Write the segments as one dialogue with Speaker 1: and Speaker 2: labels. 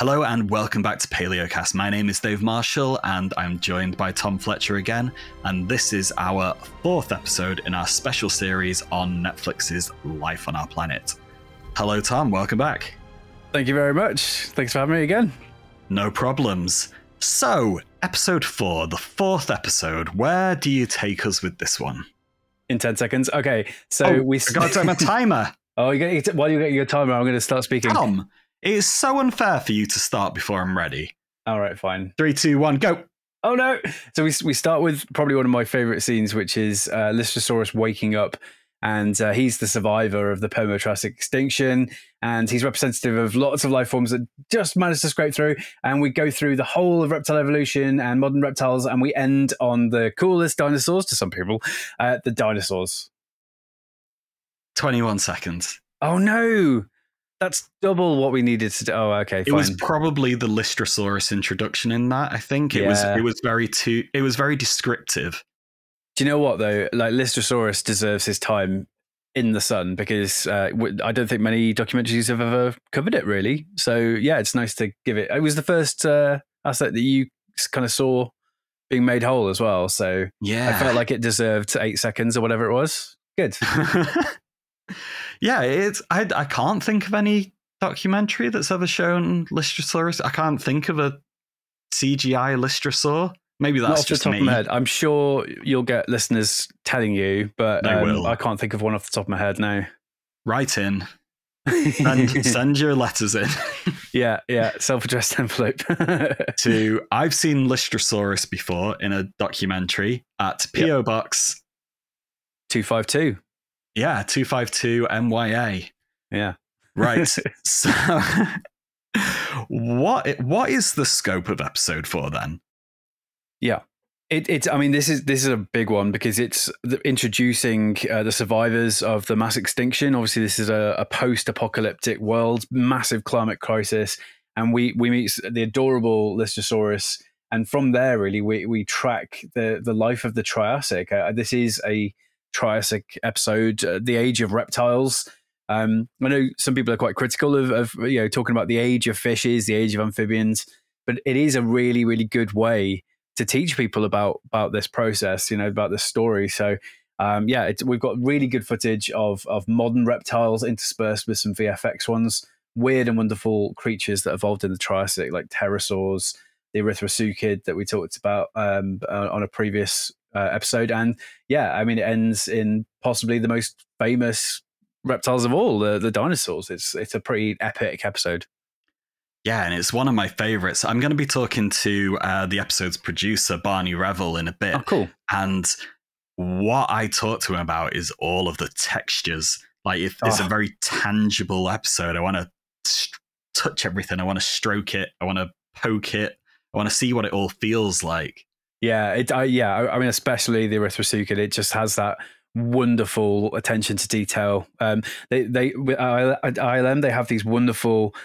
Speaker 1: Hello and welcome back to PaleoCast. My name is Dave Marshall and I'm joined by Tom Fletcher again, and this is our fourth episode in our special series on Netflix's Life on Our Planet. Hello Tom, welcome back.
Speaker 2: Thank you very much. Thanks for having me again.
Speaker 1: No problems. So, episode 4, the fourth episode, where do you take us with this one?
Speaker 2: In 10 seconds. Okay, so
Speaker 1: we forgot to have a timer.
Speaker 2: While you get your timer, I'm going to start speaking.
Speaker 1: Tom, it is so unfair for you to start before I'm ready.
Speaker 2: All right, fine.
Speaker 1: 3, 2, 1, go.
Speaker 2: Oh no! So we start with probably one of my favorite scenes, which is Lystrosaurus waking up, and he's the survivor of the Permo-Triassic extinction, and he's representative of lots of life forms that just managed to scrape through. And we go through the whole of reptile evolution and modern reptiles, and we end on the coolest dinosaurs to some people, the dinosaurs.
Speaker 1: 21 seconds.
Speaker 2: Oh no! That's double what we needed to do. Oh, okay, fine.
Speaker 1: It was probably the Lystrosaurus introduction in that, I think. It was very descriptive.
Speaker 2: Do you know what, though? Like, Lystrosaurus deserves his time in the sun because I don't think many documentaries have ever covered it, really. So, yeah, it's nice to give it. It was the first asset that you kind of saw being made whole as well. So, yeah, I felt like it deserved 8 seconds or whatever it was. Good.
Speaker 1: Yeah, I can't think of any documentary that's ever shown Lystrosaurus. I can't think of a CGI Lystrosaur. Maybe that's
Speaker 2: off
Speaker 1: just
Speaker 2: the top
Speaker 1: me.
Speaker 2: Of my head. I'm sure you'll get listeners telling you, but I can't think of one off the top of my head now.
Speaker 1: Write in. Send your letters in.
Speaker 2: Yeah, self-addressed envelope.
Speaker 1: I've seen Lystrosaurus before in a documentary at PO Box
Speaker 2: 252.
Speaker 1: Yeah, 252 MYA.
Speaker 2: Yeah.
Speaker 1: Right. So what is the scope of episode 4 then?
Speaker 2: Yeah. I mean, this is a big one because it's introducing the survivors of the mass extinction. Obviously, this is a post-apocalyptic world, massive climate crisis, and we meet the adorable Lystrosaurus, and from there, really, we track the life of the Triassic. This is a Triassic episode, the age of reptiles. I know some people are quite critical of talking about the age of fishes, the age of amphibians, but it is a really, really good way to teach people about this process, about this story. So we've got really good footage of modern reptiles interspersed with some VFX ones, weird and wonderful creatures that evolved in the Triassic, like pterosaurs, the erythrosuchid that we talked about on a previous episode. And yeah, I mean, it ends in possibly the most famous reptiles of all, the dinosaurs. It's a pretty epic episode.
Speaker 1: Yeah, and it's one of my favorites. I'm going to be talking to the episode's producer, Barney Revel, in a bit.
Speaker 2: Oh, cool.
Speaker 1: And what I talk to him about is all of the textures. Like, it's a very tangible episode. I want to touch everything. I want to stroke it. I want to poke it. I want to see what it all feels like.
Speaker 2: Yeah, I mean, especially the erythrosuchid, it just has that wonderful attention to detail. They with ILM, they have these wonderful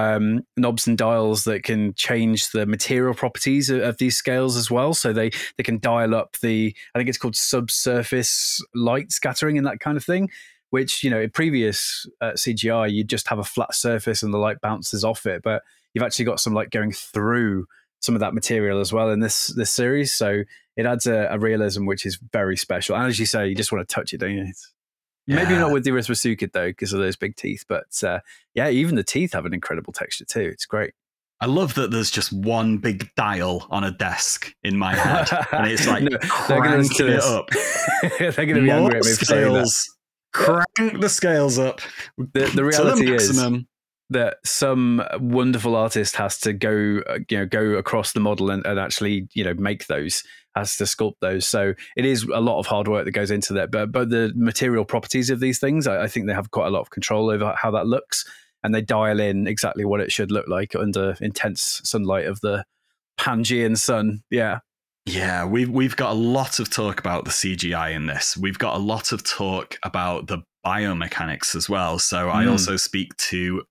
Speaker 2: knobs and dials that can change the material properties of these scales as well. So they can dial up I think it's called subsurface light scattering and that kind of thing, which, in previous CGI, you'd just have a flat surface and the light bounces off it. But you've actually got some light going through some of that material as well in this series. So it adds a realism which is very special. And as you say, you just want to touch it, don't you? Maybe not with the erythrosuchid though, because of those big teeth. But even the teeth have an incredible texture too. It's great.
Speaker 1: I love that there's just one big dial on a desk in my head, and it's like cranking it up.
Speaker 2: They're going to be angry at me for saying that.
Speaker 1: Crank the scales up.
Speaker 2: The reality is that some wonderful artist has to go across the model and actually, make those, has to sculpt those. So it is a lot of hard work that goes into that. But the material properties of these things, I think they have quite a lot of control over how that looks, and they dial in exactly what it should look like under intense sunlight of the Pangean sun. Yeah.
Speaker 1: Yeah, we've got a lot of talk about the CGI in this. We've got a lot of talk about the biomechanics as well. So I also speak to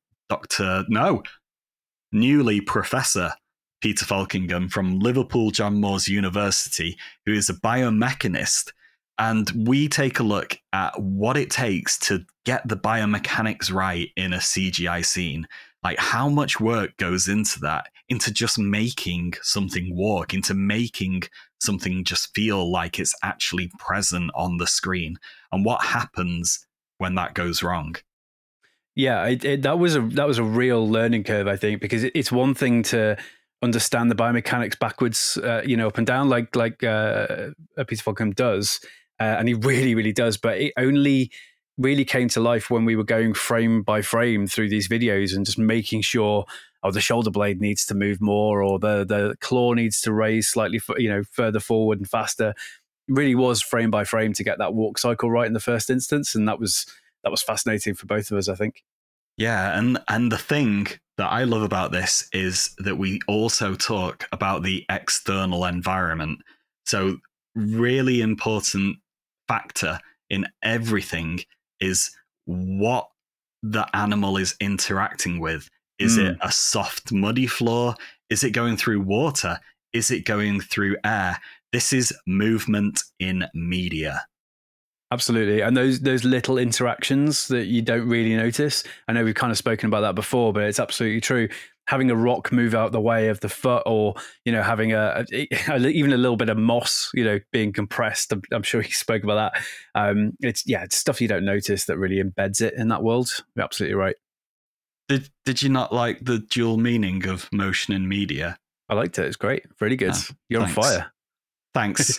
Speaker 1: Professor Peter Falkingham from Liverpool John Moores University, who is a biomechanist. And we take a look at what it takes to get the biomechanics right in a CGI scene. Like, how much work goes into that, into just making something walk, into making something just feel like it's actually present on the screen, and what happens when that goes wrong.
Speaker 2: Yeah, that was a real learning curve, I think, because it's one thing to understand the biomechanics backwards, up and down, like Peter Falcom does, and he really, really does. But it only really came to life when we were going frame by frame through these videos and just making sure, the shoulder blade needs to move more, or the claw needs to raise slightly, further forward and faster. It really was frame by frame to get that walk cycle right in the first instance, and that was fascinating for both of us, I think.
Speaker 1: Yeah, and the thing that I love about this is that we also talk about the external environment. So, really important factor in everything is what the animal is interacting with. Is it a soft, muddy floor? Is it going through water? Is it going through air? This is movement in media.
Speaker 2: Absolutely. And those little interactions that you don't really notice. I know we've kind of spoken about that before, but it's absolutely true. Having a rock move out the way of the foot, or, having even a little bit of moss, being compressed. I'm sure he spoke about that. It's stuff you don't notice that really embeds it in that world. You're absolutely right.
Speaker 1: Did you not like the dual meaning of motion in media?
Speaker 2: I liked it. It's great. Really good. You're
Speaker 1: thanks.
Speaker 2: on fire.
Speaker 1: Thanks.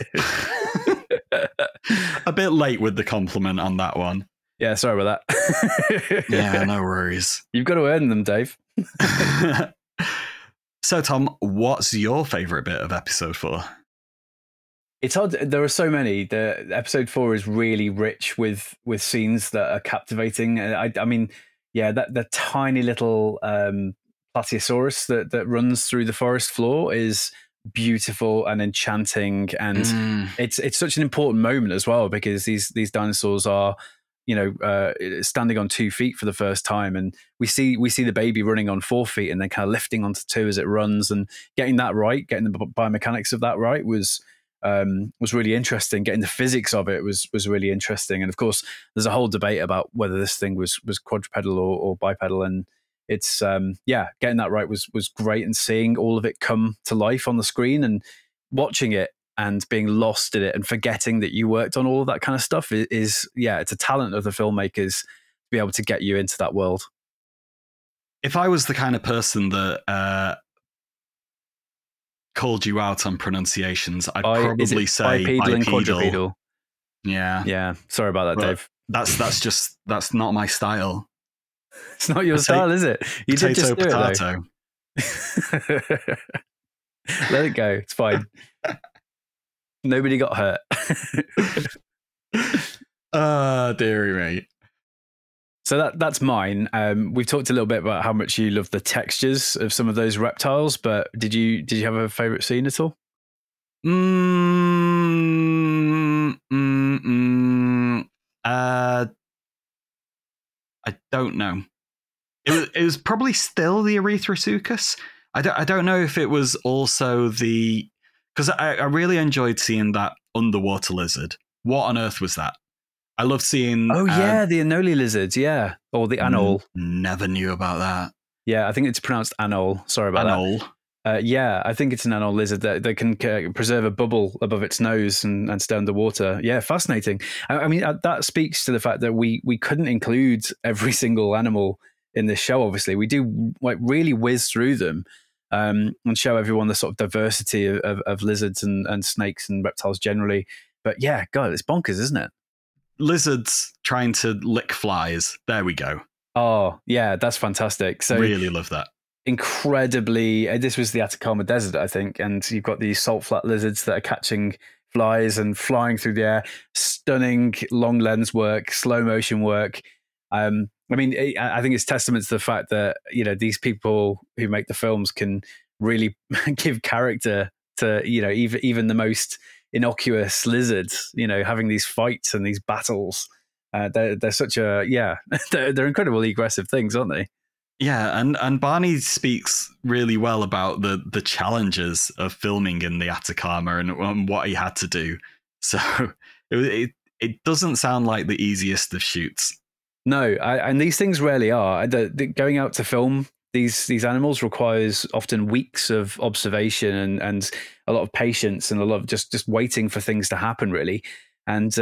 Speaker 1: A bit late with the compliment on that one.
Speaker 2: Yeah, sorry about that.
Speaker 1: Yeah, no worries.
Speaker 2: You've got to earn them, Dave.
Speaker 1: So, Tom, what's your favourite bit of episode 4?
Speaker 2: It's hard. There are so many. The episode 4 is really rich with scenes that are captivating. I mean, yeah, that tiny little Plateosaurus that runs through the forest floor is beautiful and enchanting, and it's such an important moment as well, because these dinosaurs are standing on 2 feet for the first time, and we see the baby running on 4 feet and then kind of lifting onto 2 as it runs, and getting that right, getting the biomechanics of that right was really interesting. Getting the physics of it was really interesting. And of course, there's a whole debate about whether this thing was quadrupedal or bipedal, and it's getting that right was great, and seeing all of it come to life on the screen and watching it and being lost in it and forgetting that you worked on all of that kind of stuff is it's a talent of the filmmakers to be able to get you into that world.
Speaker 1: If I was the kind of person that called you out on pronunciations, I'd probably say
Speaker 2: bipedal and quadrupedal.
Speaker 1: Yeah.
Speaker 2: Sorry about that, Dave.
Speaker 1: That's not my style.
Speaker 2: It's not your style, is it? You did just do
Speaker 1: potato.
Speaker 2: It, let it go. It's fine. Nobody got hurt.
Speaker 1: Dearie me.
Speaker 2: So that's mine. We've talked a little bit about how much you love the textures of some of those reptiles, but did you have a favorite scene at all?
Speaker 1: I don't know. It was probably still the Erythrosuchus. I don't know if it was also because I really enjoyed seeing that underwater lizard. What on earth was that? I love seeing.
Speaker 2: Oh yeah, the Anole lizards, yeah, or the anole.
Speaker 1: Never knew about that.
Speaker 2: Yeah, I think it's pronounced anole. Sorry about that. Yeah, I think it's an anole lizard that can preserve a bubble above its nose and stay underwater. Yeah, fascinating. I mean, that speaks to the fact that we couldn't include every single animal in this show. Obviously, we do really whiz through them and show everyone the sort of diversity of lizards and snakes and reptiles generally. But yeah, God, it's bonkers, isn't it?
Speaker 1: Lizards trying to lick flies. There we go.
Speaker 2: Oh, yeah, that's fantastic. So
Speaker 1: really love that.
Speaker 2: Incredibly, this was the Atacama Desert, I think, and you've got these salt flat lizards that are catching flies and flying through the air. Stunning long lens work, slow motion work. I mean, I think it's testament to the fact that these people who make the films can really give character to even the most innocuous lizards, having these fights and these battles. They're such they're incredibly aggressive things, aren't they?
Speaker 1: Yeah, and Barney speaks really well about the challenges of filming in the Atacama and what he had to do. So it doesn't sound like the easiest of shoots.
Speaker 2: No, and these things rarely are. Going out to film these animals requires often weeks of observation and a lot of patience and a lot of just waiting for things to happen, really. And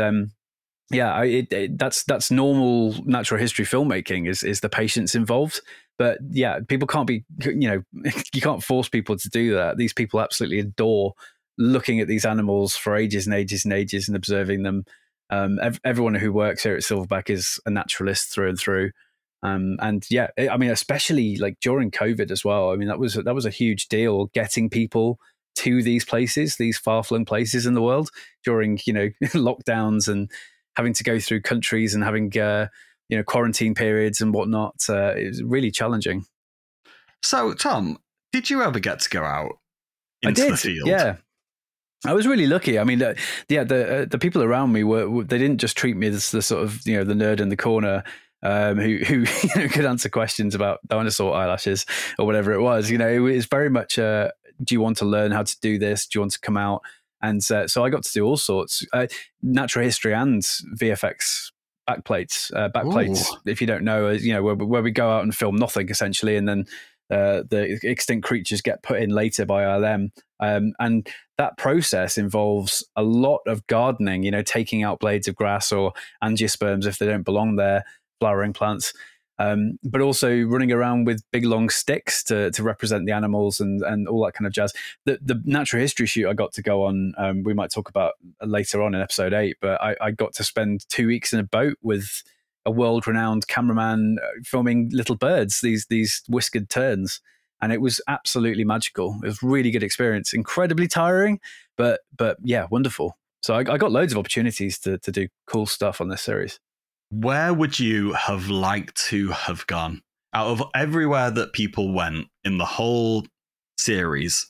Speaker 2: that's normal natural history filmmaking is the patience involved. But yeah, people can't be, you can't force people to do that. These people absolutely adore looking at these animals for ages and ages and ages and observing them. Everyone who works here at Silverback is a naturalist through and through. And yeah, I mean, especially like during COVID as well. I mean, that was a huge deal, getting people to these places, these far-flung places in the world during, lockdowns and having to go through countries and having, quarantine periods and whatnot. It was really challenging.
Speaker 1: So, Tom, did you ever get to go out into the field?
Speaker 2: Yeah. I was really lucky. I mean, the people around me they didn't just treat me as the sort of, the nerd in the corner who could answer questions about dinosaur eyelashes or whatever it was. It was very much, do you want to learn how to do this? Do you want to come out? And so I got to do all sorts, natural history and VFX backplates. If you don't know, where we go out and film nothing essentially, and then the extinct creatures get put in later by ILM. And that process involves a lot of gardening, taking out blades of grass or angiosperms if they don't belong there, flowering plants, but also running around with big long sticks to represent the animals and all that kind of jazz. The natural history shoot I got to go on, we might talk about later on in episode 8, but I got to spend 2 weeks in a boat with a world-renowned cameraman filming little birds, these whiskered terns. And it was absolutely magical. It was a really good experience, incredibly tiring, but yeah, wonderful. So I got loads of opportunities to do cool stuff on this series.
Speaker 1: Where would you have liked to have gone out of everywhere that people went in the whole series?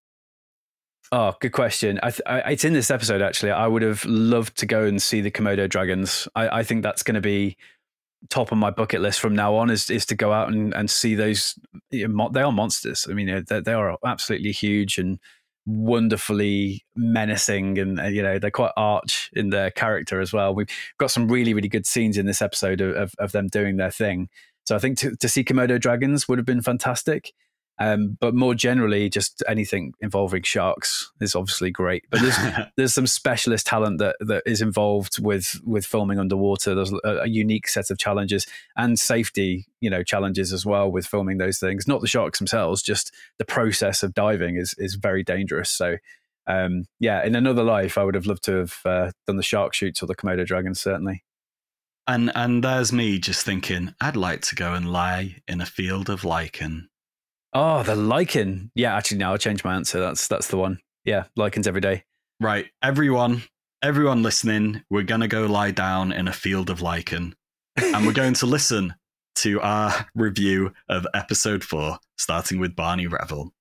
Speaker 2: Oh, good question. It's in this episode, actually. I would have loved to go and see the Komodo dragons. I think that's going to be top of my bucket list from now on, is to go out and see those. They are monsters. I mean, they are absolutely huge and wonderfully menacing, and they're quite arch in their character as well. We've got some really, really good scenes in this episode of them doing their thing. So I think to see Komodo dragons would have been fantastic. But more generally, just anything involving sharks is obviously great. But there's some specialist talent that is involved with filming underwater. There's a unique set of challenges and safety, challenges as well with filming those things. Not the sharks themselves, just the process of diving is very dangerous. So, in another life, I would have loved to have done the shark shoots or the Komodo dragons, certainly.
Speaker 1: And there's me just thinking, I'd like to go and lie in a field of lichen.
Speaker 2: Oh, the lichen. Yeah, actually, now I'll change my answer. That's the one. Yeah, lichens every day.
Speaker 1: Right. Everyone listening, we're going to go lie down in a field of lichen. And we're going to listen to our review of episode 4, starting with Barney Revel.